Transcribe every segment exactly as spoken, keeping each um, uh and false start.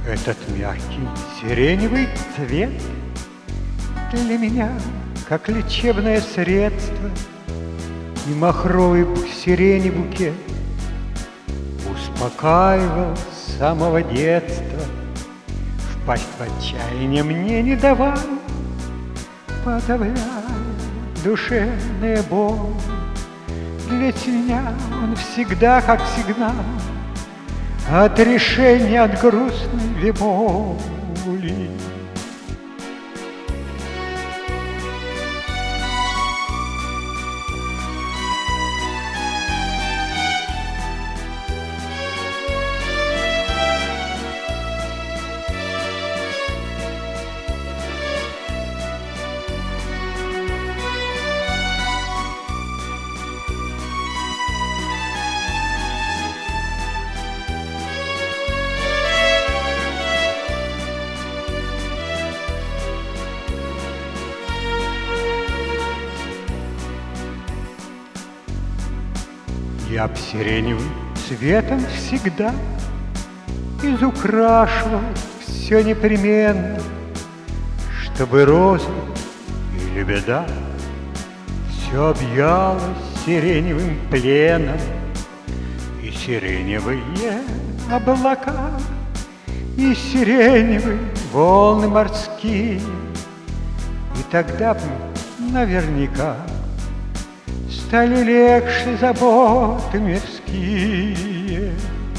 Этот мягкий сиреневый цвет для меня как лечебное средство, и махровый сирени букет успокаивал с самого детства. Впасть в отчаяние мне не давал, подавляя душевные боли. Для меня он всегда как сигнал от решения, от грустной боли. Я б сиреневым цветом всегда изукрашивал все непременно, чтобы роза или беда все объяло сиреневым пленом. И сиреневые облака, и сиреневые волны морские, и тогда б наверняка стали легче заботы мирские.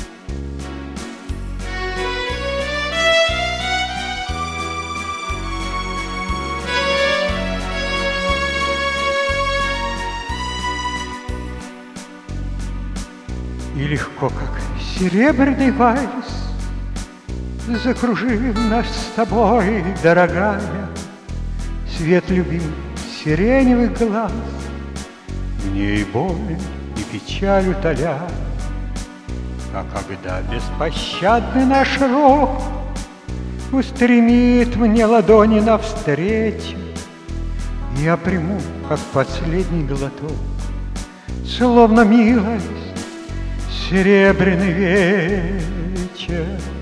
И легко, как серебряный вальс, закружив нас с тобой, дорогая, свет любимых сиреневых глаз мне и боль, и печаль утоляет. А когда беспощадный наш рок устремит мне ладони навстречу, я приму, как последний глоток, словно милость, серебряный вечер.